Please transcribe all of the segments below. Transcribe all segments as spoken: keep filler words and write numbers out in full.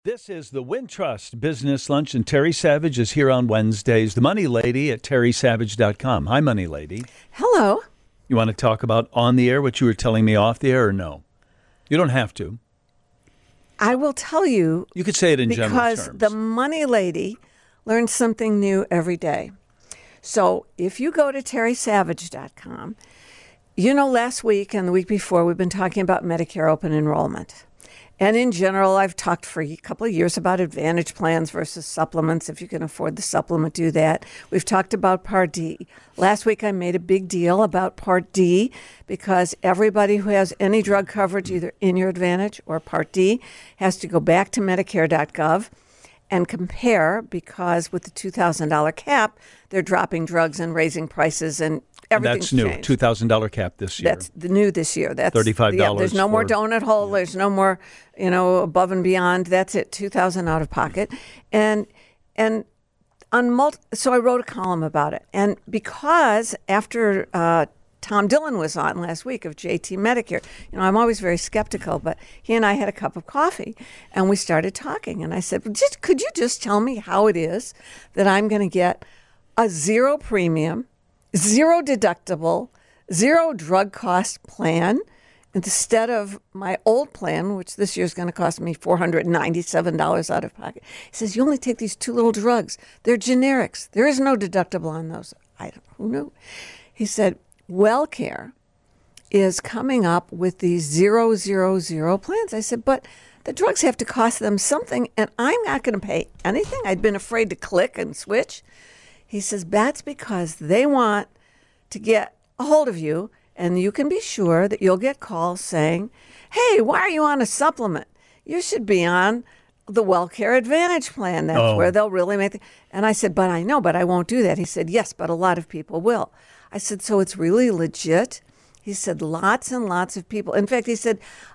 This is the Wintrust Business Lunch, and Terry Savage is here on Wednesdays. The Money Lady at terry savage dot com. Hi, Money Lady. Hello. You want to talk about on the air what you were telling me off the air, or no? You don't have to. I will tell you. You could say it in general terms. Because the Money Lady learns something new every day. So if you go to terry savage dot com, you know, last week and the week before, we've been talking about Medicare open enrollment. And in general, I've talked for a couple of years about Advantage plans versus supplements. If you can afford the supplement, do that. We've talked about Part D. Last week, I made a big deal about Part D because everybody who has any drug coverage, either in your Advantage or Part D, has to go back to medicare dot gov and compare, because with the two thousand dollars cap, they're dropping drugs and raising prices, and everything's That's new, changed. two thousand dollars cap this year. That's the new this year. That's thirty-five dollars. Yeah, there's no more for- donut hole. yeah. There's no more, you know, above and beyond. That's it, two thousand dollars out of pocket. And and on multi, so I wrote a column about it. And because after uh, Tom Dillon was on last week of J T Medicare, you know, I'm always very skeptical, but he and I had a cup of coffee and we started talking. And I said, well, just could you just tell me how it is that I'm going to get a zero premium, zero deductible, zero drug cost plan instead of my old plan, which this year is going to cost me four hundred ninety-seven dollars out of pocket. He says, you only take these two little drugs. They're generics. There is no deductible on those. I don't, who knew? He said, WellCare is coming up with these zero, zero, zero plans. I said, but the drugs have to cost them something, and I'm not going to pay anything. I'd been afraid to click and switch. He says, that's because they want to get a hold of you, and you can be sure that you'll get calls saying, hey, why are you on a supplement? You should be on the WellCare Advantage plan. That's Oh. where they'll really make the... And I said, but I know, but I won't do that. He said, yes, but a lot of people will. I said, so it's really legit? He said, lots and lots of people. In fact, he said,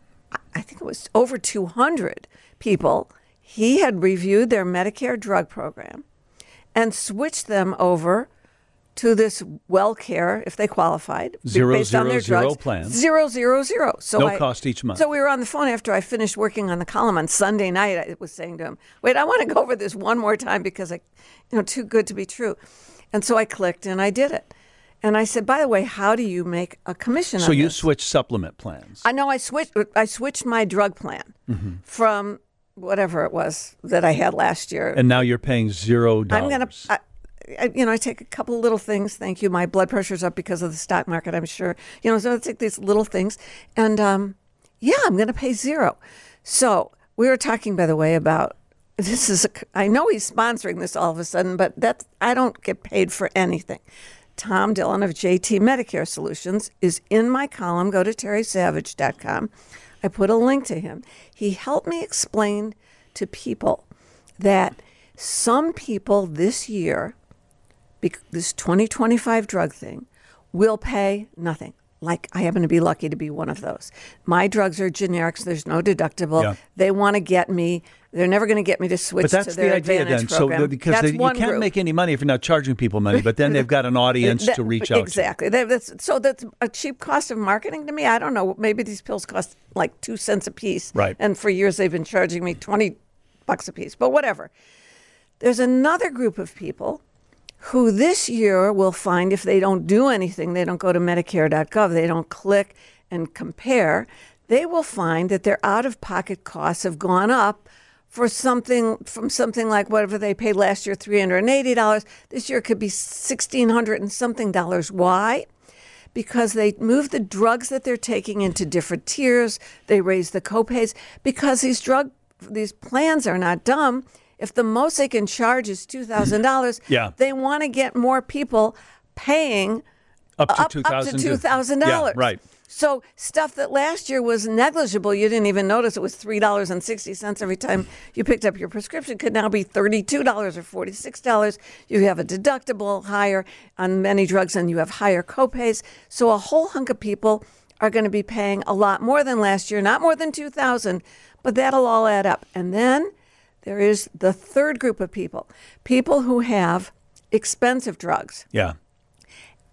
I think it was over two hundred people. He had reviewed their Medicare drug program and switched them over to this WellCare, if they qualified, Zero, based on zero, their zero drugs. plan. Zero, zero, zero. So No I, cost each month. So we were on the phone after I finished working on the column on Sunday night. I was saying to him, wait, I want to go over this one more time because I, you know, too good to be true. And so I clicked and I did it. And I said, by the way, how do you make a commission So on you this? switched supplement plans. I know I switched. I switched my drug plan Mm-hmm. from whatever it was that I had last year. And now you're paying zero dollars. I'm gonna, I, I, you know, I take a couple of little things. Thank you. My blood pressure's up because of the stock market, I'm sure. You know, so I take these little things, and um, yeah, I'm gonna pay zero. So we were talking, by the way, about this is. A, I know he's sponsoring this all of a sudden, but that's I don't get paid for anything. Tom Dillon of J T Medicare Solutions is in my column. Go to terry savage dot com. I put a link to him. He helped me explain to people that some people this year, bec- this twenty twenty-five drug thing, will pay nothing. Like I happen to be lucky to be one of those. My drugs are generics. There's no deductible. Yeah. They want to get me. They're never going to get me to switch But that's to their the idea Advantage then. program. So because that's they, you one can't group. make any money if you're not charging people money, but then they've got an audience That- to reach out exactly. They- that's, so that's a cheap cost of marketing to me. I don't know. Maybe these pills cost like two cents a piece. Right. And for years they've been charging me twenty bucks a piece. But whatever. There's another group of people who this year will find if they don't do anything, they don't go to medicare dot gov, they don't click and compare, they will find that their out-of-pocket costs have gone up for something from something like whatever they paid last year, three hundred eighty dollars. This year it could be sixteen hundred and something dollars. Why? Because they move the drugs that they're taking into different tiers. They raise the copays because these drug these plans are not dumb. If the most they can charge is two thousand dollars, Yeah. they want to get more people paying up to up, two up thousand to two thousand dollars. Yeah, right. So stuff that last year was negligible, you didn't even notice it was three dollars and sixty cents every time you picked up your prescription, could now be thirty-two dollars or forty-six dollars. You have a deductible higher on many drugs and you have higher copays. So a whole hunk of people are going to be paying a lot more than last year, not more than two thousand dollars, but that'll all add up. And then there is the third group of people, people who have expensive drugs. Yeah.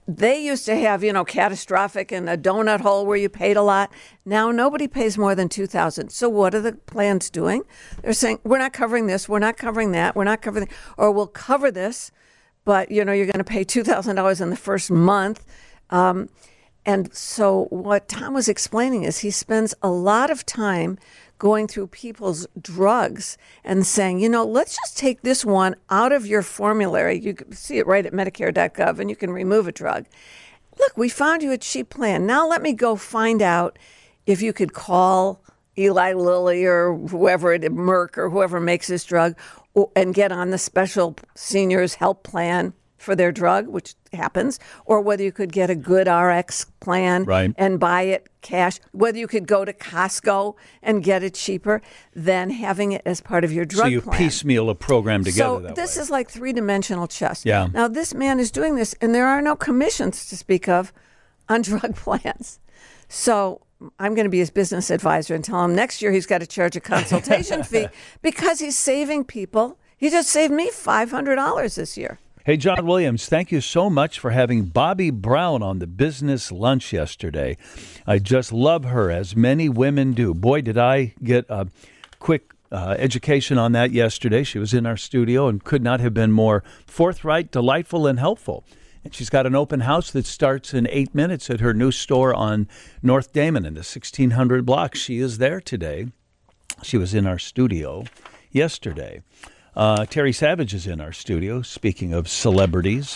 they used to have, you know, catastrophic and a donut hole where you paid a lot. Now nobody pays more than two thousand dollars. So what are the plans doing? They're saying, we're not covering this, we're not covering that, we're not covering, or we'll cover this, but, you know, you're going to pay two thousand dollars in the first month. Um, and so what Tom was explaining is he spends a lot of time going through people's drugs and saying, you know, let's just take this one out of your formulary. You can see it right at Medicare dot gov, and you can remove a drug. Look, we found you a cheap plan. Now let me go find out if you could call Eli Lilly or whoever, it, Merck or whoever makes this drug, and get on the special seniors help plan for their drug, which happens, or whether you could get a good R X plan right. and buy it cash, whether you could go to Costco and get it cheaper than having it as part of your drug plan. So you plan. piecemeal a program together so that this way. is like three-dimensional chess. Yeah. Now, this man is doing this, and there are no commissions to speak of on drug plans. So I'm going to be his business advisor and tell him next year he's got to charge a consultation fee because he's saving people. He just saved me five hundred dollars this year. Hey, John Williams, thank you so much for having Bobby Brown on the business lunch yesterday. I just love her, as many women do. Boy, did I get a quick uh, education on that yesterday. She was in our studio and could not have been more forthright, delightful, and helpful. And she's got an open house that starts in eight minutes at her new store on North Damon in the sixteen hundred block. She is there today. She was in our studio yesterday. Uh, Terry Savage is in our studio, speaking of celebrities.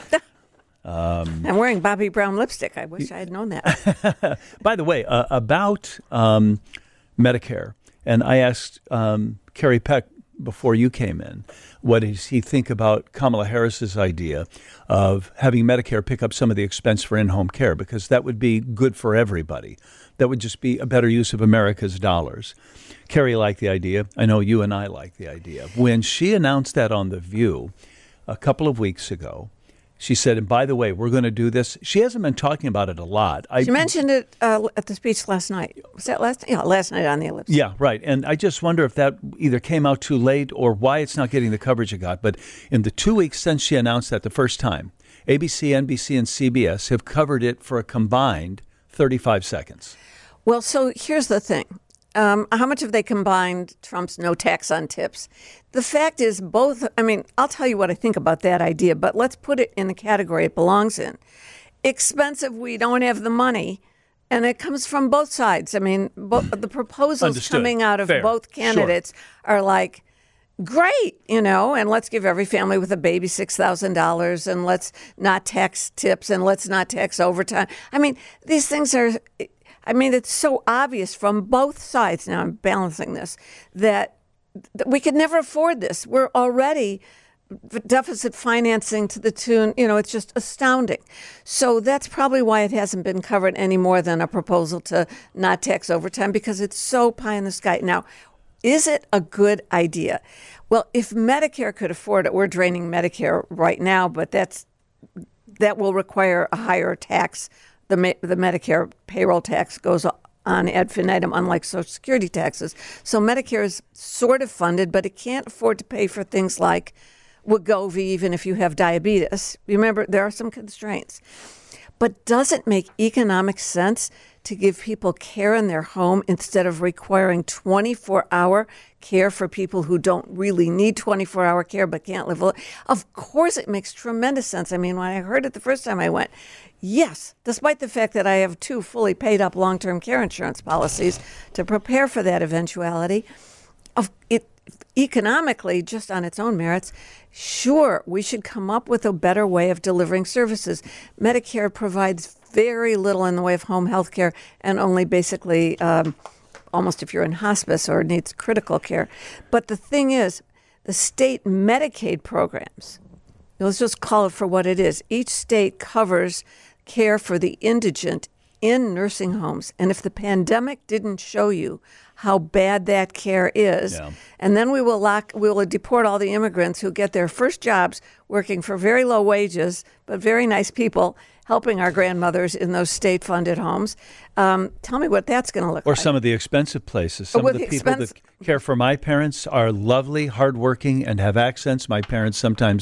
Um, I'm wearing Bobby Brown lipstick. I wish I had known that. By the way, uh, about um, Medicare, and I asked um, Kerry Peck before you came in, what does he think about Kamala Harris's idea of having Medicare pick up some of the expense for in-home care, because that would be good for everybody. That would just be a better use of America's dollars. Kerry liked the idea. I know you and I like the idea. When she announced that on The View a couple of weeks ago, she said, and by the way, we're going to do this. She hasn't been talking about it a lot. I, she mentioned it uh, at the speech last night. Was that last night? Yeah, last night on the Ellipse. Yeah, right. And I just wonder if that either came out too late or why it's not getting the coverage it got. But in the two weeks since she announced that the first time, A B C, N B C, and C B S have covered it for a combined thirty-five seconds. Well, so here's the thing. Um, how much have they combined Trump's no tax on tips? The fact is both, I mean, I'll tell you what I think about that idea, but let's put it in the category it belongs in. Expensive, we don't have the money, and it comes from both sides. I mean, bo- the proposals Understood. coming out of Fair. both candidates Sure. are like, great, you know, and let's give every family with a baby six thousand dollars, and let's not tax tips, and let's not tax overtime. I mean, these things are... I mean, it's so obvious from both sides, now I'm balancing this, that, that we could never afford this. We're already deficit financing to the tune, you know, it's just astounding. So that's probably why it hasn't been covered any more than a proposal to not tax overtime, because it's so pie in the sky. Now, is it a good idea? Well, if Medicare could afford it, we're draining Medicare right now, but that's that will require a higher tax. The the Medicare payroll tax goes on ad infinitum, unlike Social Security taxes. So Medicare is sort of funded, but it can't afford to pay for things like Wegovy, even if you have diabetes. Remember, there are some constraints. But does it make economic sense to give people care in their home instead of requiring twenty-four hour care for people who don't really need twenty-four hour care but can't live? Of course, it makes tremendous sense. I mean, when I heard it the first time I went, yes, despite the fact that I have two fully paid up long-term care insurance policies to prepare for that eventuality, of it economically, just on its own merits, sure, we should come up with a better way of delivering services. Medicare provides very little in the way of home health care, and only basically um, almost if you're in hospice or needs critical care. But the thing is, the state Medicaid programs, let's just call it for what it is. Each state covers care for the indigent in nursing homes. And if the pandemic didn't show you how bad that care is, yeah. and then we will lock, we will deport all the immigrants who get their first jobs working for very low wages, but very nice people, helping our grandmothers in those state-funded homes. Um, tell me what that's going to look or like. Or some of the expensive places. Some Or of the, the people expense- that care for my parents are lovely, hardworking, and have accents. My parents sometimes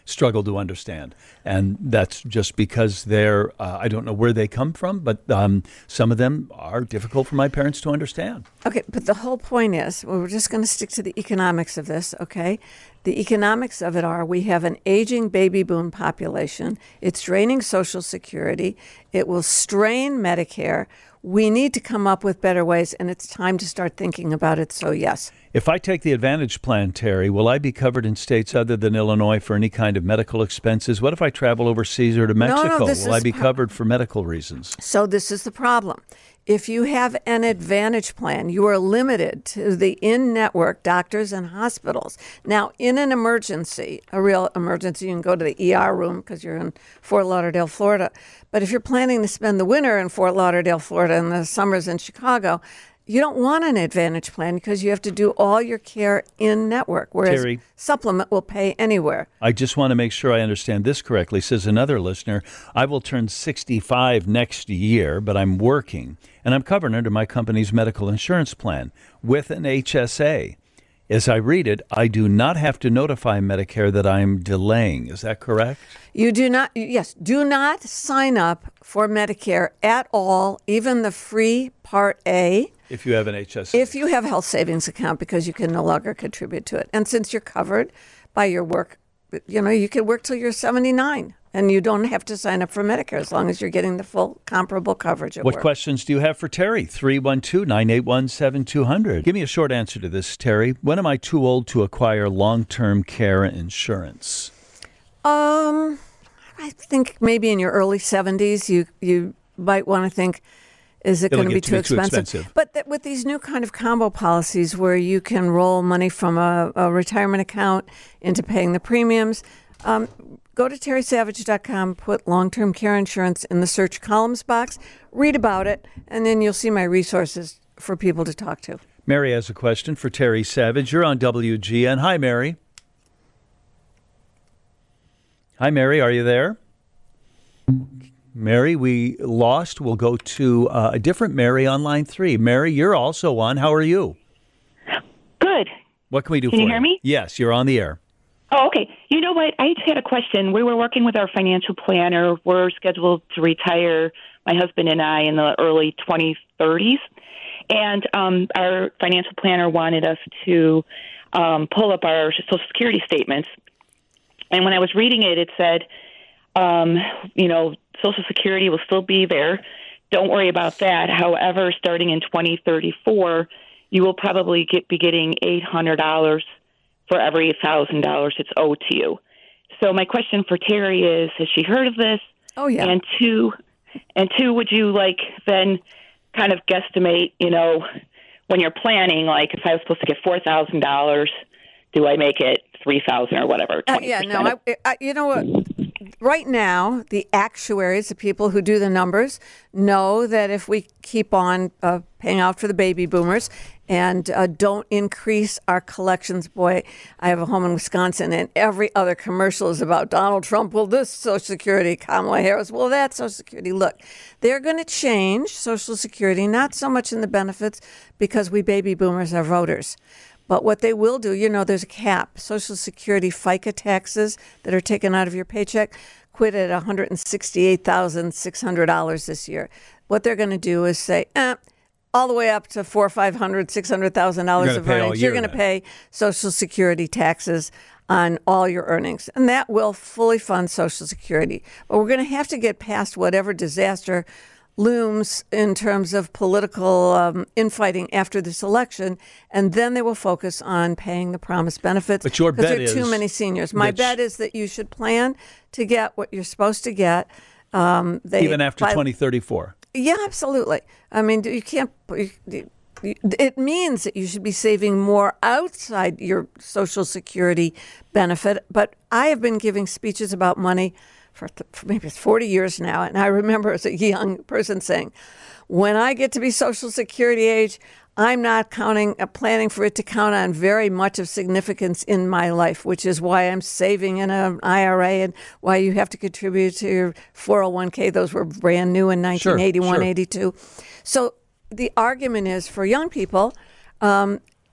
struggle to understand. And that's just because they're, uh, I don't know where they come from, but um, some of them are difficult for my parents to understand. Okay, but the whole point is, well, we're just going to stick to the economics of this, okay? The economics of it are we have an aging baby boom population. It's draining Social Security. It will strain Medicare. We need to come up with better ways, and it's time to start thinking about it, so yes. If I take the Advantage plan, Terry, will I be covered in states other than Illinois for any kind of medical expenses? What if I travel overseas or to Mexico? No, no, this will I is be pro- covered for medical reasons? So this is the problem. If you have an Advantage plan, you are limited to the in-network doctors and hospitals. Now, in an emergency, a real emergency, you can go to the E R room because you're in Fort Lauderdale, Florida. But if you're planning to spend the winter in Fort Lauderdale, Florida, and the summers in Chicago, you don't want an Advantage plan because you have to do all your care in-network, whereas Terry, supplement will pay anywhere. I just want to make sure I understand this correctly. Says another listener, I will turn sixty-five next year, but I'm working, and I'm covered under my company's medical insurance plan with an H S A. As I read it, I do not have to notify Medicare that I'm delaying. Is that correct? You do not, yes, do not sign up for Medicare at all, even the free Part A. If you have an H S A. If you have a health savings account, because you can no longer contribute to it. And since you're covered by your work, you know, you can work till you're seventy-nine and you don't have to sign up for Medicare as long as you're getting the full comparable coverage at What work. questions do you have for Terry? three one two, nine eight one, seven two zero zero. Give me a short answer to this, Terry. When am I too old to acquire long-term care insurance? Um, I think maybe in your early seventies, you, you might want to think, is it It'll going to be get to too be too expensive? expensive. But th- with these new kind of combo policies where you can roll money from a, a retirement account into paying the premiums, um, go to terry savage dot com, put long-term care insurance in the search columns box, read about it, and then you'll see my resources for people to talk to. Mary has a question for Terry Savage. You're on W G N. Hi, Mary. Hi, Mary. Are you there? Mary, we lost. We'll go to uh, a different Mary on line three. Mary, you're also on. How are you? Good. What can we do Can for you? you hear me? Yes, you're on the air. Oh, okay. You know what? I just had a question. We were working with our financial planner. We're scheduled to retire, my husband and I, in the early twenty thirties. And um, our financial planner wanted us to um, pull up our Social Security statements. And when I was reading it, it said, um, you know, Social Security will still be there. Don't worry about that. However, starting in twenty thirty-four, you will probably get, be getting eight hundred dollars for every one thousand dollars it's owed to you. So my question for Terry is, has she heard of this? Oh, yeah. And two, and two, would you like then kind of guesstimate, you know, when you're planning, like if I was supposed to get four thousand dollars, do I make it three thousand dollars or whatever? Uh, yeah, no, I, I, you know what? Right now, the actuaries, the people who do the numbers, know that if we keep on uh, paying out for the baby boomers and uh, don't increase our collections, boy, I have a home in Wisconsin, and every other commercial is about Donald Trump, will this Social Security, Kamala Harris, will that Social Security. Look, they're going to change Social Security, not so much in the benefits, because we baby boomers are voters. But what they will do, you know, there's a cap. Social Security FICA taxes that are taken out of your paycheck quit at one hundred sixty-eight thousand six hundred dollars this year. What they're going to do is say, eh, all the way up to four, five hundred, six hundred thousand dollars of earnings, you're going to pay Social Security taxes on all your earnings, and that will fully fund Social Security. But we're going to have to get past whatever disaster looms in terms of political um, infighting after this election, and then they will focus on paying the promised benefits. But your bet there are is too many seniors. My bet is that you should plan to get what you're supposed to get. Um, they, Even after by, twenty thirty-four. Yeah, absolutely. I mean, you can't. You, you, it means that you should be saving more outside your Social Security benefit. But I have been giving speeches about money for, for maybe forty years now. And I remember as a young person saying, when I get to be Social Security age, I'm not counting, uh, planning for it to count on very much of significance in my life, which is why I'm saving in an I R A and why you have to contribute to your four oh one k. Those were brand new in nineteen eighty-one, sure, sure. eighty-two. So the argument is for young people, um,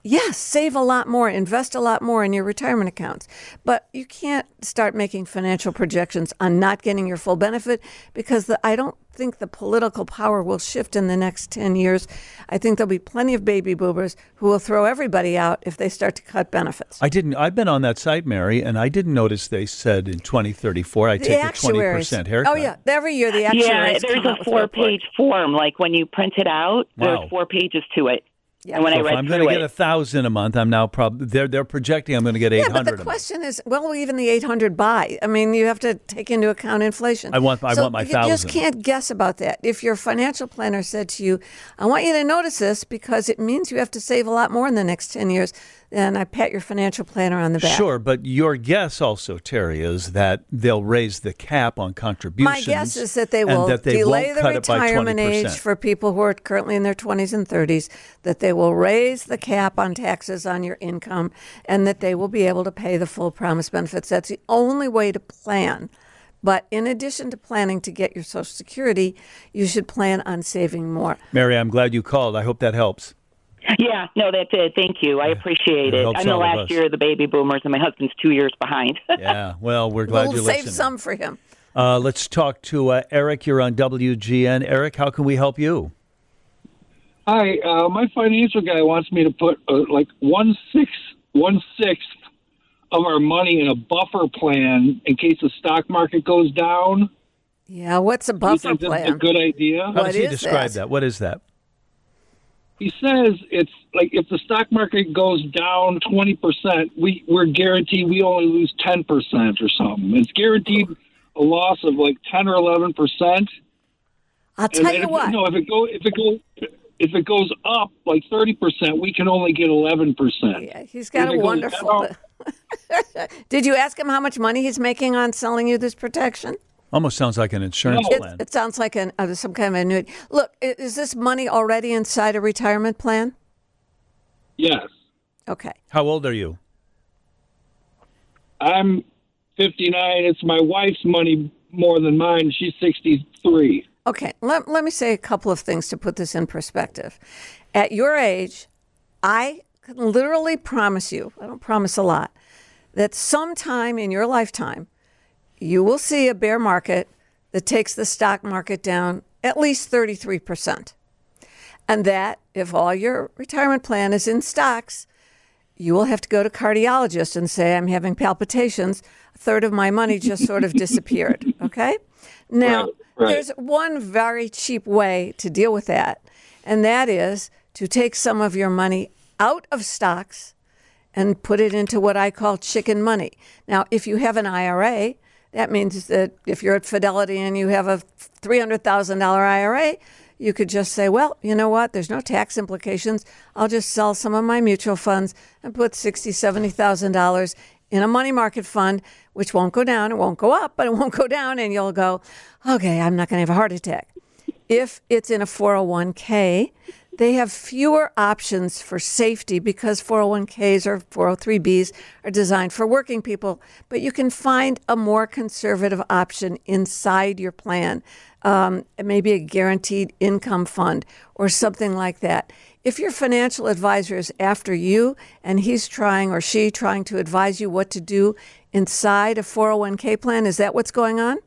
Yes, save a lot more, invest a lot more in your retirement accounts. But you can't start making financial projections on not getting your full benefit because the, I don't think the political power will shift in the next ten years. I think there'll be plenty of baby boomers who will throw everybody out if they start to cut benefits. I didn't. I've been on that site, Mary, and I didn't notice they said in twenty thirty-four I The take a actuaries. twenty percent haircut. Oh, yeah. Every year the actuaries Yeah, there's come out a with a four-page form. Like when you print it out, Wow. there's four pages to it. Yeah. And when So I if read I'm going through to get it, a thousand a month, I'm now probably they're they're projecting I'm going to get eight Yeah, hundred. but the question is, well, even the eight hundred buy. I mean, you have to take into account inflation. I want- I So want my you just thousand. can't guess about that. If your financial planner said to you, I want you to notice this because it means you have to save a lot more in the next ten years, then I pat your financial planner on the back. Sure, but your guess also, Terry, is that they'll raise the cap on My contributions. guess is that they and will that they delay won't the cut it by retirement twenty age percent. for people who are currently in their twenties and thirties, that they will raise the cap on taxes on your income, and that they will be able to pay the full promise benefits. That's the only way to plan. But in addition to planning to get your Social Security, you should plan on saving more. Mary, I'm glad you called. I hope that helps. yeah, no, that did. Thank you. I appreciate It it. helps I'm the all of last us. year of the baby boomers, and my husband's two years behind. Yeah, well, we're glad We'll you're save listening. some for him. Uh, let's talk to uh, Eric. You're on W G N. Eric, how can we help you? Hi, uh, my financial guy wants me to put uh, like one sixth, one sixth of our money in a buffer plan in case the stock market goes down. Yeah, what's a Do you buffer think that's plan? a good idea? How What does he is describe that? that? What is that? He says it's like if the stock market goes down twenty percent, we, we're guaranteed we only lose ten percent or something. It's guaranteed a loss of like ten or eleven percent. I'll tell and you if, what. No, if it go if it go if it goes up like thirty percent, we can only get eleven percent. Yeah, he's got If a it goes wonderful. down- Did you ask him how much money he's making on selling you this protection? Almost sounds like an insurance No. It, plan. it sounds like an, uh, some kind of annuity. Look, i- is this money already inside a retirement plan? Yes. Okay. How old are you? I'm fifty-nine. It's my wife's money more than mine. She's sixty-three. Okay. Let, let me say a couple of things to put this in perspective. At your age, I can literally promise you, I don't promise a lot, that sometime in your lifetime, you will see a bear market that takes the stock market down at least thirty-three percent. And that if all your retirement plan is in stocks, you will have to go to cardiologist and say, I'm having palpitations. A third of my money just sort of disappeared. Okay? Now, Right, right. there's one very cheap way to deal with that, and that is to take some of your money out of stocks and put it into what I call chicken money. Now, if you have an I R A, that means that if you're at Fidelity and you have a three hundred thousand dollars I R A, you could just say, well, you know what? There's no tax implications. I'll just sell some of my mutual funds and put sixty thousand dollars, seventy thousand dollars in a money market fund, which won't go down. It won't go up, but it won't go down. And you'll go, okay, I'm not going to have a heart attack. If it's in a four oh one k, they have fewer options for safety because four oh one k's or four oh three b's are designed for working people. But you can find a more conservative option inside your plan, um, maybe a guaranteed income fund or something like that. If your financial advisor is after you and he's trying or she trying to advise you what to do inside a four oh one k plan, is that what's going on?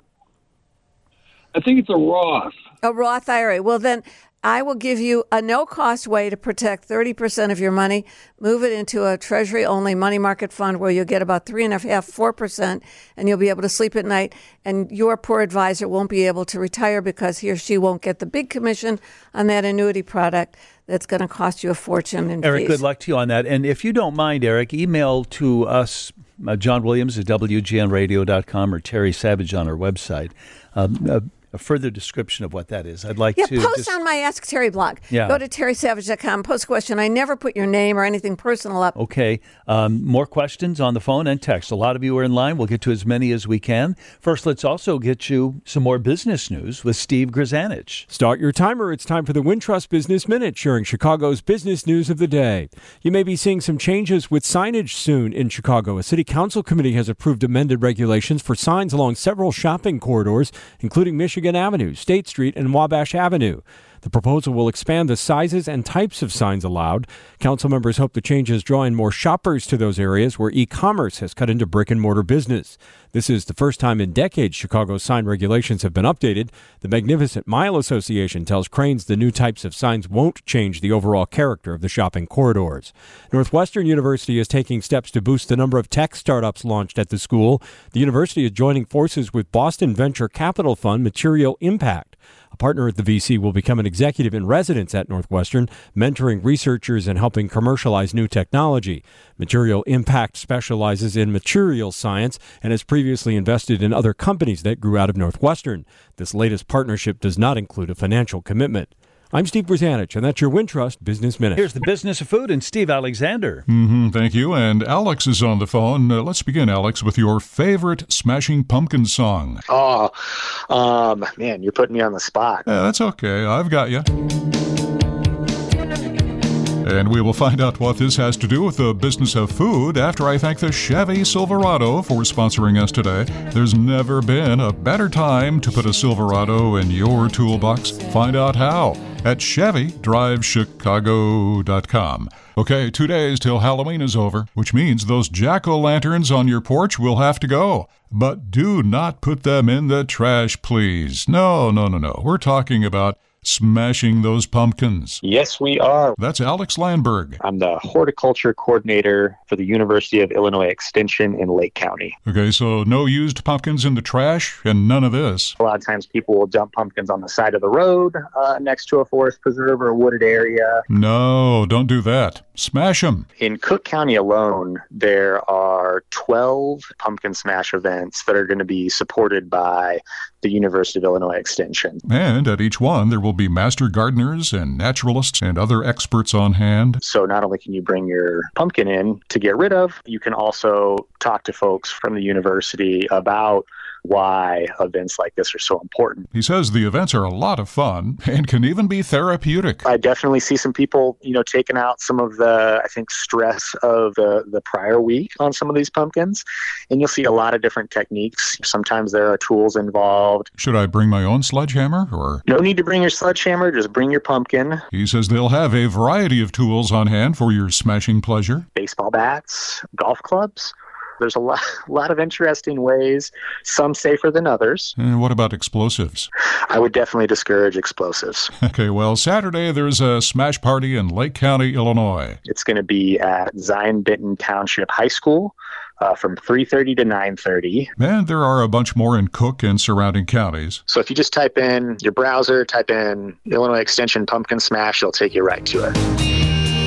I think it's a Roth. A Roth I R A. Well, then I will give you a no-cost way to protect thirty percent of your money. Move it into a Treasury-only money market fund where you'll get about three and a half, four percent, and you'll be able to sleep at night. And your poor advisor won't be able to retire because he or she won't get the big commission on that annuity product that's going to cost you a fortune in Eric, fees. good luck to you on that. And if you don't mind, Eric, email to us, uh, John Williams at W G N radio dot com or Terry Savage on our website. Um, uh, a further description of what that is. I'd like Yeah, to post just, on my Ask Terry blog. Yeah. Go to terry savage dot com, post a question. I never put your name or anything personal up. Okay. Um, more questions on the phone and text. A lot of you are in line. We'll get to as many as we can. First, let's also get you some more business news with Steve Grzanich. Start your timer. It's time for the Wintrust Business Minute, sharing Chicago's business news of the day. You may be seeing some changes with signage soon in Chicago. A city council committee has approved amended regulations for signs along several shopping corridors, including Michigan Avenue, State Street, and Wabash Avenue. The proposal will expand the sizes and types of signs allowed. Council members hope the changes draw in more shoppers to those areas where e-commerce has cut into brick-and-mortar business. This is the first time in decades Chicago's sign regulations have been updated. The Magnificent Mile Association tells Cranes the new types of signs won't change the overall character of the shopping corridors. Northwestern University is taking steps to boost the number of tech startups launched at the school. The university is joining forces with Boston venture capital fund Material Impact. A partner at the V C will become an executive in residence at Northwestern, mentoring researchers and helping commercialize new technology. Material Impact specializes in materials science and has previously invested in other companies that grew out of Northwestern. This latest partnership does not include a financial commitment. I'm Steve Brzanich, and that's your Wintrust Business Minute. Here's the business of food and Steve Alexander. Mm-hmm, thank you. And Alex is on the phone. Uh, let's begin, Alex, with your favorite Smashing Pumpkins song. Oh, um, man, you're putting me on the spot. Yeah, that's okay. I've got you. And we will find out what this has to do with the business of food after I thank the Chevy Silverado for sponsoring us today. There's never been a better time to put a Silverado in your toolbox. Find out how at Chevy Drive Chicago dot com. Okay, two days till Halloween is over, which means those jack-o'-lanterns on your porch will have to go. But do not put them in the trash, please. No, no, no, no. We're talking about smashing those pumpkins. Yes, we are. That's Alex Landberg. I'm the horticulture coordinator for the University of Illinois Extension in Lake County. Okay, so no used pumpkins in the trash and none of this. A lot of times people will dump pumpkins on the side of the road uh, next to a forest preserve or a wooded area. No, don't do that. Smash them. In Cook County alone, there are twelve pumpkin smash events that are going to be supported by the University of Illinois Extension. And at each one, there will be master gardeners and naturalists and other experts on hand. So not only can you bring your pumpkin in to get rid of, you can also talk to folks from the university about why events like this are so important. He says the events are a lot of fun and can even be therapeutic. I definitely see some people, you know, taking out some of the, I think, stress of the, the prior week on some of these pumpkins. And you'll see a lot of different techniques. Sometimes there are tools involved. Should I bring my own sledgehammer or? No need to bring your sledgehammer, just bring your pumpkin. He says they'll have a variety of tools on hand for your smashing pleasure. Baseball bats, golf clubs. There's a lot, lot of interesting ways, some safer than others. And what about explosives? I would definitely discourage explosives. Okay, well, Saturday there's a smash party in Lake County, Illinois. It's going to be at Zion Benton Township High School uh, from three thirty to nine thirty. And there are a bunch more in Cook and surrounding counties. So if you just type in your browser, type in Illinois Extension Pumpkin Smash, it'll take you right to it.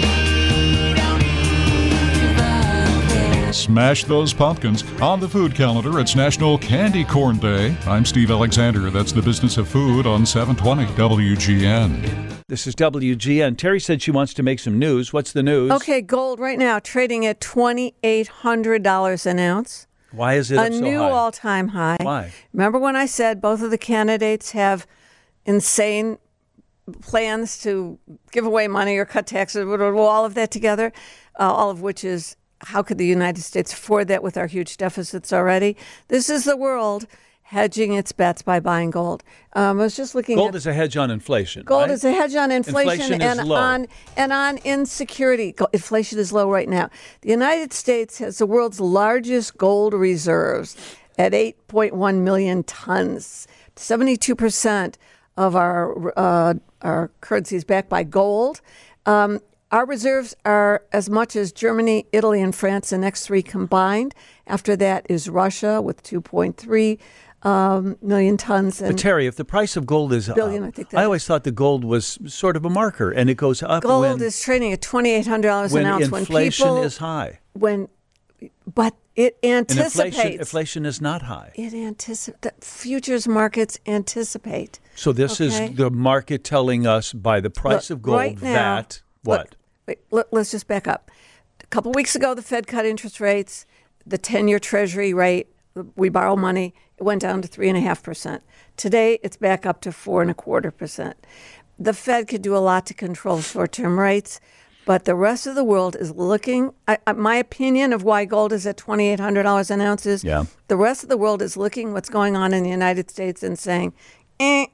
Smash those pumpkins. On the food calendar, it's National Candy Corn Day. I'm Steve Alexander. That's the business of food on seven twenty W G N. This is W G N. Terry said she wants to make some news. What's the news? Okay, gold right now trading at twenty-eight hundred dollars an ounce. Why is it a up so new high? all-time high? Why? Remember when I said both of the candidates have insane plans to give away money or cut taxes, all of that together, uh, all of which is, how could the United States afford that with our huge deficits already? This is the world hedging its bets by buying gold. Um, I was just looking gold at... Gold is a hedge on inflation, Gold right? is a hedge on inflation, inflation and is low. on and on insecurity. Go- Inflation is low right now. The United States has the world's largest gold reserves at eight point one million tons. seventy-two percent of our uh, our currency is backed by gold. Um, Our reserves are as much as Germany, Italy, and France, the next three combined. After that is Russia with two point three um, million tons. And but Terry, if the price of gold is billion, up, I think that I always thought the gold was sort of a marker, and it goes up gold when, is trading at twenty-eight hundred dollars when an ounce. inflation when people, is high. When, but it anticipates. And inflation, inflation is not high. It anticipates. Futures markets anticipate. So this okay? is the market telling us by the price Look, of gold right now, that what? Look, wait, let, let's just back up. A couple weeks ago, the Fed cut interest rates. The ten-year Treasury rate, we borrow money, it went down to three and a half percent. Today, it's back up to four and a quarter percent. The Fed could do a lot to control short-term rates, but the rest of the world is looking. I, I, my opinion of why gold is at twenty-eight hundred dollars an ounce is yeah. the rest of the world is looking what's going on in the United States and saying, eh,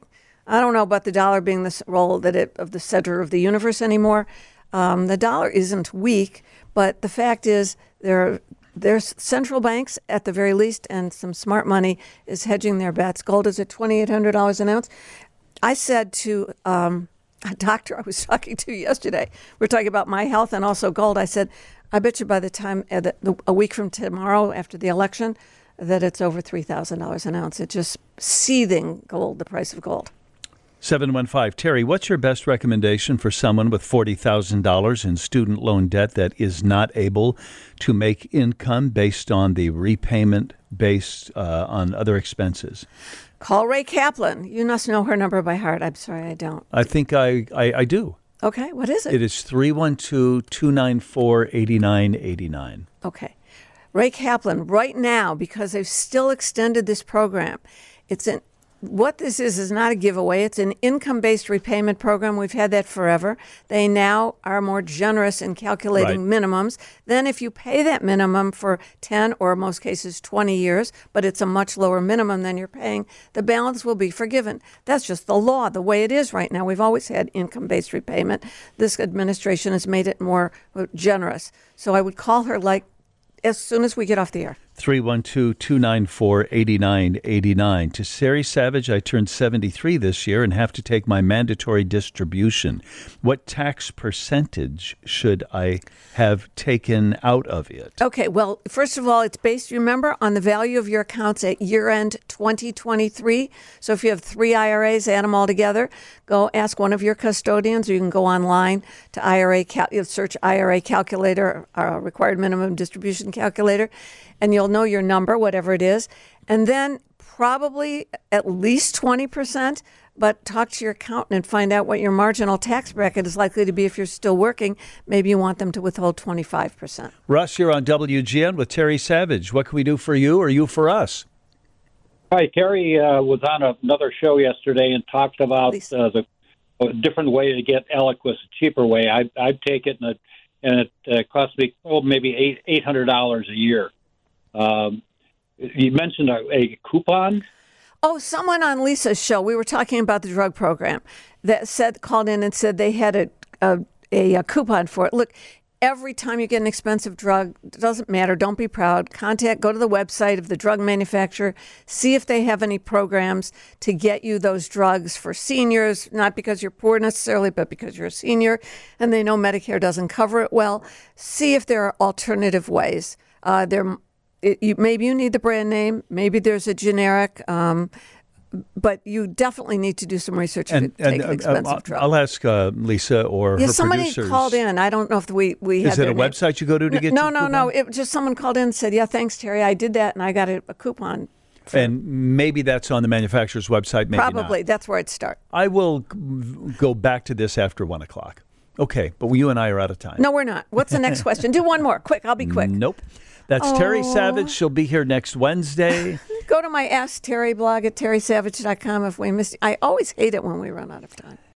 I don't know about the dollar being the s- role that it of the center of the universe anymore. Um, the dollar isn't weak, but the fact is there there's central banks at the very least, and some smart money is hedging their bets. Gold is at twenty-eight hundred dollars an ounce. I said to um, a doctor I was talking to yesterday, we're talking about my health and also gold. I said, I bet you by the time uh, the, the, a week from tomorrow after the election, that it's over three thousand dollars an ounce. It's just seething gold, the price of gold. seven one five. Terry, what's your best recommendation for someone with forty thousand dollars in student loan debt that is not able to make income based on the repayment based uh, on other expenses? Call Ray Kaplan. You must know her number by heart. I'm sorry, I don't. I think I, I, I do. Okay, what is it? It is three one two, two nine four, eight nine eight nine. Okay. Ray Kaplan, right now, because they've still extended this program, it's an what this is is not a giveaway. It's an income-based repayment program. We've had that forever. They now are more generous in calculating Right. minimums. Then if you pay that minimum for ten or in most cases twenty years, but it's a much lower minimum than you're paying, the balance will be forgiven. That's just the law, the way it is right now. We've always had income-based repayment. This administration has made it more generous. So I would call her like as soon as we get off the air. three one two, two nine four, eight nine eight nine. To Sari Savage, I turned seventy-three this year and have to take my mandatory distribution. What tax percentage should I have taken out of it? Okay, well, first of all, it's based, remember, on the value of your accounts at year-end twenty twenty-three. So if you have three I R As, add them all together. Go ask one of your custodians, or you can go online to I R A, cal- you'll search I R A calculator, uh, required minimum distribution calculator, and you'll know your number, whatever it is. And then probably at least twenty percent, but talk to your accountant and find out what your marginal tax bracket is likely to be if you're still working. Maybe you want them to withhold twenty-five percent. Russ, you're on W G N with Terry Savage. What can we do for you or you for us? Hi, Terry uh, was on another show yesterday and talked about uh, the a different way to get Eliquis, a cheaper way. I, I'd take it, and it, and it uh, cost me oh, maybe eight eight hundred dollars a year. Um, you mentioned a, a coupon. Oh, someone on Lisa's show, we were talking about the drug program, that said called in and said they had a a, a, a coupon for it. Look, every time you get an expensive drug, it doesn't matter. Don't be proud. Contact, go to the website of the drug manufacturer, see if they have any programs to get you those drugs for seniors, not because you're poor necessarily, but because you're a senior and they know Medicare doesn't cover it well. See if there are alternative ways. Uh, there, it, you, maybe you need the brand name. Maybe there's a generic. Um, But you definitely need to do some research if And, you take and an uh, expensive I'll, drug. I'll ask uh, Lisa or Yeah, her somebody producers. called in. I don't know if we we had Is it their a name. website you go to to get No, your no, coupon? no. It just someone called in and said, "Yeah, thanks, Terry. I did that, and I got a, a coupon." for- And maybe that's on the manufacturer's website, maybe Probably not. that's where I'd start. I will g- go back to this after one o'clock. Okay, but you and I are out of time. No, we're not. What's the next question? Do one more, quick. I'll be quick. Nope. That's Terry Oh. Savage. She'll be here next Wednesday. Go to my Ask Terry blog at terry savage dot com if we missed. I always hate it when we run out of time.